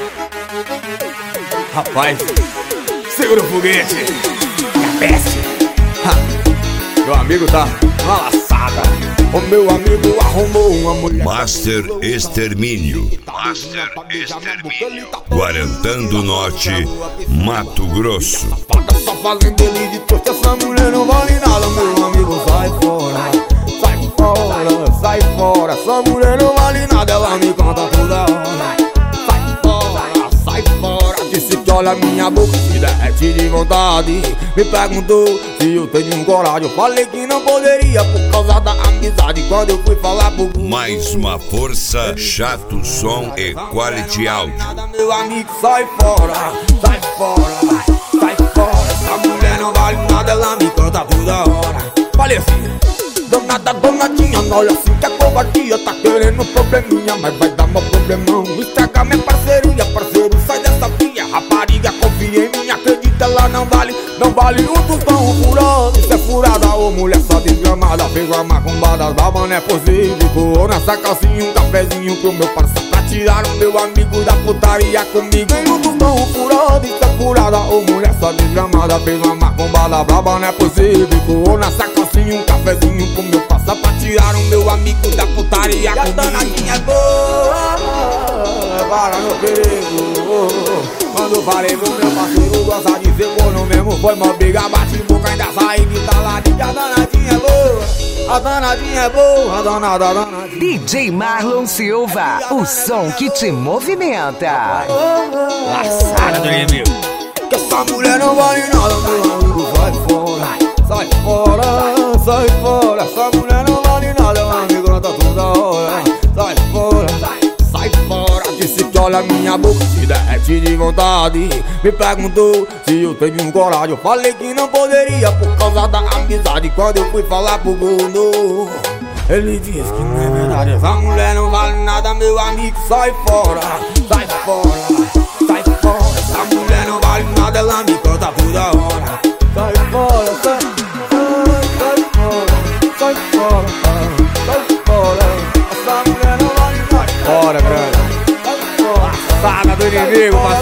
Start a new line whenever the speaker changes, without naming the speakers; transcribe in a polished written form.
Rapaz, segura o foguete. É peste. Meu amigo tá uma laçada. O meu amigo arrumou uma mulher.
Master Extermínio. Guarantã do Norte, Mato Grosso.
Só fazendo ele de trouxa, essa mulher não vale nada. Meu amigo, sai fora. Sai fora, sai fora. Essa mulher não vale nada, ela me conta toda hora. Sai fora, disse que olha minha boca se derrete de vontade. Me perguntou se eu tenho coragem. Eu falei que não poderia por causa da amizade. Quando eu fui falar pro
Mais uma força, Chato Som e Quality Áudio.
Meu amigo, sai fora, sai fora, sai fora. Essa mulher não vale nada, ela me canta toda hora. Falei assim, danada, danadinha, olha assim que a covardia tá querendo probleminha, mas vai dar meu problemão. Estraga minha parceria, parceiro, sai dessa pia. Rapariga, confia em mim, acredita, ela não vale um tostão furado. Isso é furada, ô mulher só desgramada. Pegou a macumbada, dava, não é possível. Voou nessa calcinha um cafezinho pro meu parceiro. Tiraram meu amigo da putaria comigo. Tem um tostão furado, isso é furada, ô mulher só desgramada. Fez uma macumbada braba, não é possível. Voou nessa calcinha um cafezinho pro meu parceiro. Tiraram meu amigo da putaria comigo. E a danadinha é boa, para meu perigo. Quando falei pro meu parceiro, gosta de ser corno mesmo. Foi mó briga, bate boca, ainda saí de taladinha. A danadinha é boa, a danadinha é boa, a danadinha.
DJ Marlon Silva, o som que te movimenta.
Laçada do inimigo. Que essa mulher não vale nada, meu amigo, sai fora. Sai fora, sai fora. Essa mulher não vale nada, meu amigo, não tá toda hora. Sai fora, sai fora. Disse que olha minha boca se derrete de vontade. Me perguntou se eu tenho coragem. Eu falei que não poderia por causa da amizade. Quando eu fui falar pro gordo, ele disse que não é verdade. Essa mulher não vale nada, meu amigo, sai fora. Sai fora, sai fora. Essa mulher não vale nada, ela me canta toda hora. Sai fora, sai fora, sai fora, sai fora. Essa mulher não vale nada. Fora, grande. Saga do inimigo,